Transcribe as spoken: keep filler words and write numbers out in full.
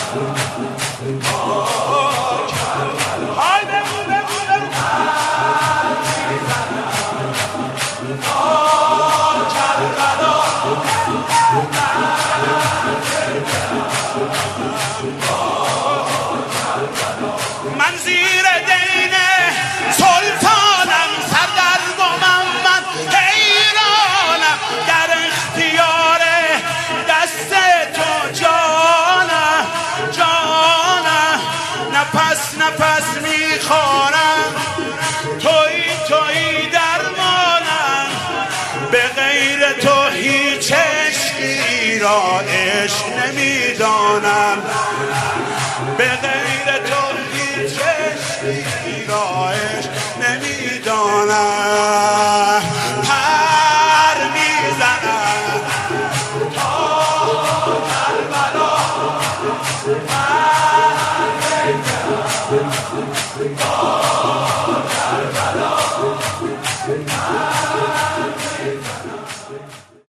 های بگو بگو بگو من زیر دین سلطانم سردرگمم من حیرانم در اختیار دست تو جانم جانم نفس نفس میخوانم توی توی درمانم به غیر تو هیچ عشقی را عشق نمیدانم به غیر تو هیچ عشقی را عشق نمیدانم پر میزنم تا کربلا